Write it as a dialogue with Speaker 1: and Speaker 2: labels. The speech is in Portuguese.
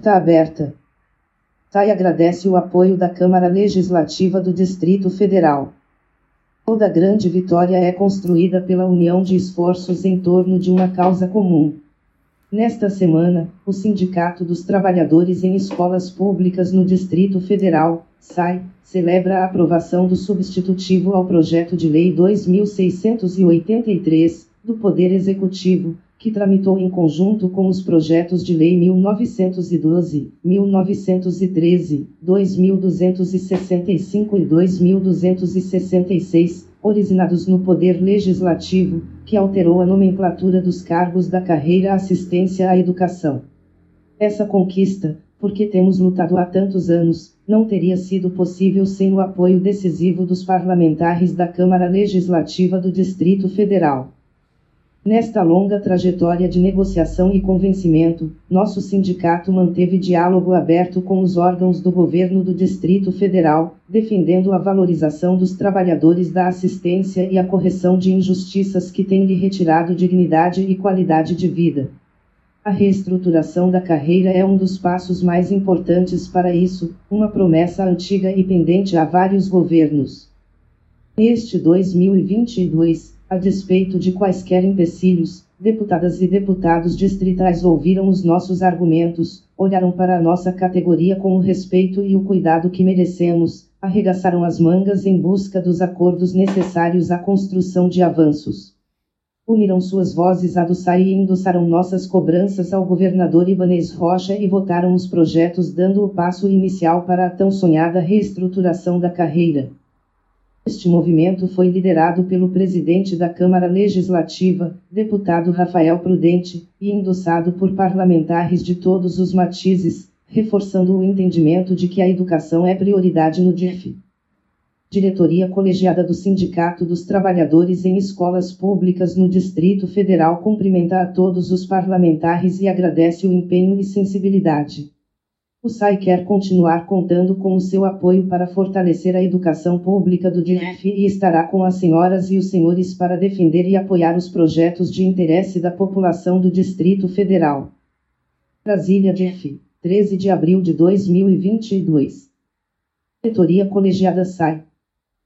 Speaker 1: Consulta aberta. SAI agradece o apoio da Câmara Legislativa do Distrito Federal. Toda grande vitória é construída pela união de esforços em torno de uma causa comum. Nesta semana, o Sindicato dos Trabalhadores em Escolas Públicas no Distrito Federal, SAI, celebra a aprovação do substitutivo ao Projeto de Lei 2683, do Poder Executivo, que tramitou em conjunto com os projetos de lei 1912, 1913, 2265 e 2266, originados no Poder Legislativo, que alterou a nomenclatura dos cargos da carreira Assistência à Educação. Essa conquista, porque temos lutado há tantos anos, não teria sido possível sem o apoio decisivo dos parlamentares da Câmara Legislativa do Distrito Federal. Nesta longa trajetória de negociação e convencimento, nosso sindicato manteve diálogo aberto com os órgãos do governo do Distrito Federal, defendendo a valorização dos trabalhadores da assistência e a correção de injustiças que têm lhe retirado dignidade e qualidade de vida. A reestruturação da carreira é um dos passos mais importantes para isso, uma promessa antiga e pendente há vários governos. Neste 2022, a despeito de quaisquer empecilhos, deputadas e deputados distritais ouviram os nossos argumentos, olharam para a nossa categoria com o respeito e o cuidado que merecemos, arregaçaram as mangas em busca dos acordos necessários à construção de avanços. Uniram suas vozes à do SAI e endossaram nossas cobranças ao governador Ibanez Rocha e votaram os projetos dando o passo inicial para a tão sonhada reestruturação da carreira. Este movimento foi liderado pelo presidente da Câmara Legislativa, deputado Rafael Prudente, e endossado por parlamentares de todos os matizes, reforçando o entendimento de que a educação é prioridade no DIF. Diretoria Colegiada do Sindicato dos Trabalhadores em Escolas Públicas no Distrito Federal cumprimenta a todos os parlamentares e agradece o empenho e sensibilidade. O SAI quer continuar contando com o seu apoio para fortalecer a educação pública do DIF e estará com as senhoras e os senhores para defender e apoiar os projetos de interesse da população do Distrito Federal. Brasília, DIF, 13 de abril de 2022. Diretoria Colegiada SAI.